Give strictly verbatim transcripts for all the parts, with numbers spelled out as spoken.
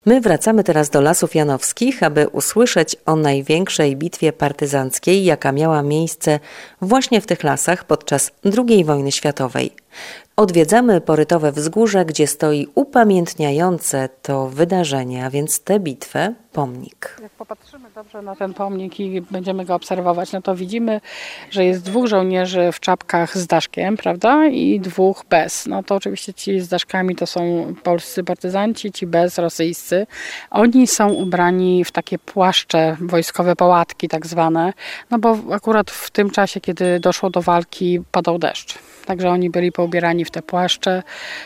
My wracamy teraz do Lasów Janowskich, aby usłyszeć o największej bitwie partyzanckiej, jaka miała miejsce właśnie w tych lasach podczas drugiej wojny światowej. Odwiedzamy porytowe wzgórze, gdzie stoi upamiętniające to wydarzenie, a więc tę bitwę, pomnik. Jak popatrzymy dobrze na ten pomnik i będziemy go obserwować, no to widzimy, że jest dwóch żołnierzy w czapkach z daszkiem, prawda? I dwóch bez. No to oczywiście ci z daszkami to są polscy partyzanci, ci bez rosyjscy. Oni są ubrani w takie płaszcze wojskowe, pałatki tak zwane, no bo akurat w tym czasie, kiedy doszło do walki, padał deszcz. Także oni byli poubierani w te płaszcze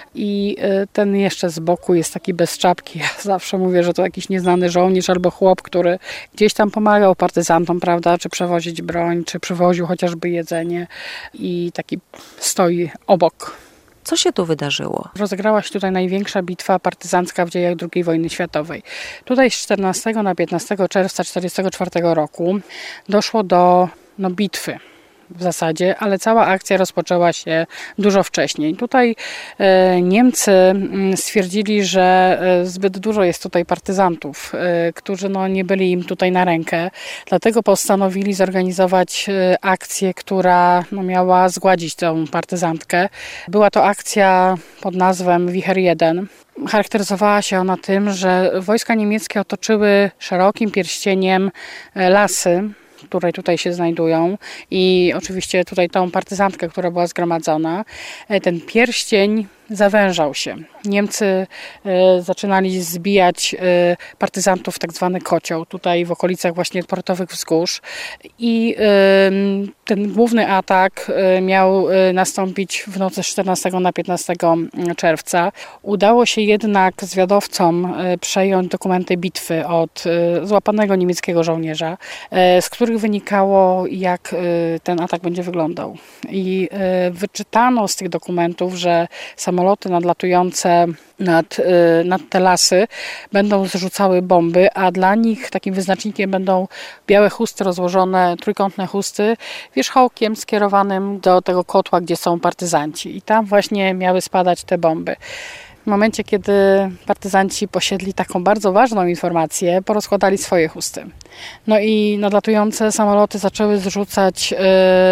i ten jeszcze z boku jest taki bez czapki. Ja zawsze mówię, że to jakiś nieznany żołnierz albo chłop, który gdzieś tam pomagał partyzantom, prawda, czy przewozić broń, czy przywoził chociażby jedzenie i taki stoi obok. Co się tu wydarzyło? Rozegrała się tutaj największa bitwa partyzancka w dziejach drugiej wojny światowej. Tutaj z czternastego na piętnastego czerwca tysiąc dziewięćset czterdziestego czwartego roku doszło do no, bitwy. W zasadzie, ale cała akcja rozpoczęła się dużo wcześniej. Tutaj e, Niemcy stwierdzili, że e, zbyt dużo jest tutaj partyzantów, e, którzy no, nie byli im tutaj na rękę. Dlatego postanowili zorganizować e, akcję, która no, miała zgładzić tę partyzantkę. Była to akcja pod nazwą Wicher jeden. Charakteryzowała się ona tym, że wojska niemieckie otoczyły szerokim pierścieniem lasy, które tutaj się znajdują i oczywiście tutaj tą partyzantkę, która była zgromadzona. Ten pierścień zawężał się. Niemcy e, zaczynali zbijać e, partyzantów w tak zwany kocioł, tutaj w okolicach właśnie portowych wzgórz i e, ten główny atak e, miał e, nastąpić w nocy z czternastego na piętnastego czerwca. Udało się jednak zwiadowcom e, przejąć dokumenty bitwy od e, złapanego niemieckiego żołnierza, e, z których wynikało, jak e, ten atak będzie wyglądał. I e, wyczytano z tych dokumentów, że samoloty nadlatujące nad, nad te lasy będą zrzucały bomby, a dla nich takim wyznacznikiem będą białe chusty rozłożone, trójkątne chusty, wierzchołkiem skierowanym do tego kotła, gdzie są partyzanci. I tam właśnie miały spadać te bomby. W momencie, kiedy partyzanci posiedli taką bardzo ważną informację, porozkładali swoje chusty. No i nadlatujące samoloty zaczęły zrzucać yy,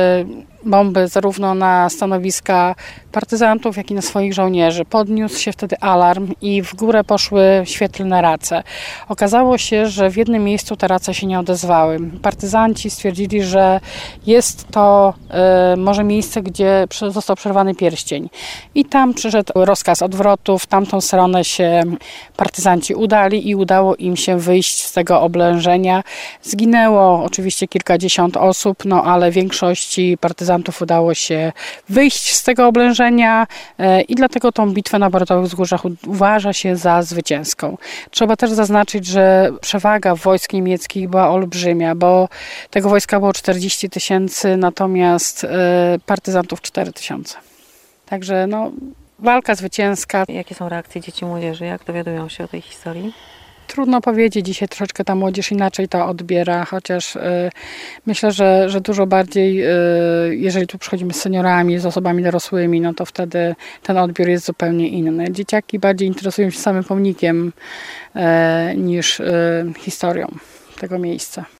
bomby zarówno na stanowiska partyzantów, jak i na swoich żołnierzy. Podniósł się wtedy alarm i w górę poszły świetlne race. Okazało się, że w jednym miejscu te race się nie odezwały. Partyzanci stwierdzili, że jest to yy, może miejsce, gdzie został przerwany pierścień. I tam przyszedł rozkaz odwrotu, w tamtą stronę się partyzanci udali i udało im się wyjść z tego oblężenia. Zginęło oczywiście kilkadziesiąt osób, no ale większości partyzantów udało się wyjść z tego oblężenia i dlatego tą bitwę na portowych wzgórzach uważa się za zwycięską. Trzeba też zaznaczyć, że przewaga wojsk niemieckich była olbrzymia, bo tego wojska było czterdzieści tysięcy, natomiast partyzantów cztery tysiące. Także no, walka zwycięska. Jakie są reakcje dzieci i młodzieży? Jak dowiadują się o tej historii? Trudno powiedzieć, dzisiaj troszeczkę ta młodzież inaczej to odbiera, chociaż y, myślę, że, że dużo bardziej, y, jeżeli tu przychodzimy z seniorami, z osobami dorosłymi, no to wtedy ten odbiór jest zupełnie inny. Dzieciaki bardziej interesują się samym pomnikiem y, niż y, historią tego miejsca.